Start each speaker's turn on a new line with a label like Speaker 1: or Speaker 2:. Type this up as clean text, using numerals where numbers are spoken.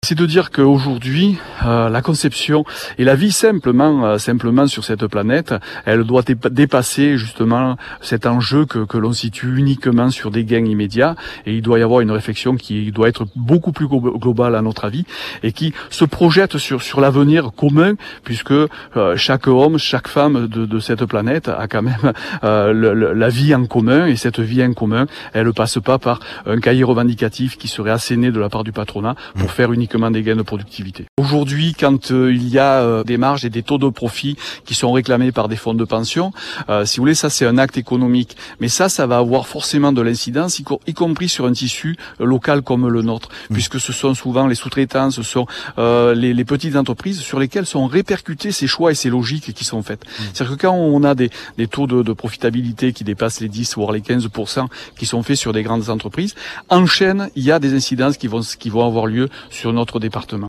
Speaker 1: C'est de dire qu'aujourd'hui, la conception et la vie simplement sur cette planète, elle doit dépasser justement cet enjeu que l'on situe uniquement sur des gains immédiats. Et il doit y avoir une réflexion qui doit être beaucoup plus globale à notre avis et qui se projette sur l'avenir commun, puisque chaque homme, chaque femme de cette planète a quand même la vie en commun. Et cette vie en commun, elle ne passe pas par un cahier revendicatif qui serait asséné de la part du patronat pour faire uniquement des gains de productivité. Aujourd'hui, quand il y a des marges et des taux de profit qui sont réclamés par des fonds de pension, si vous voulez, ça c'est un acte économique. Mais ça va avoir forcément de l'incidence, y compris sur un tissu local comme le nôtre, puisque ce sont souvent les sous-traitants, ce sont les petites entreprises sur lesquelles sont répercutés ces choix et ces logiques qui sont faites. C'est-à-dire que quand on a des taux de profitabilité qui dépassent les 10 voire les 15% qui sont faits sur des grandes entreprises, en chaîne, il y a des incidences qui vont avoir lieu sur notre département.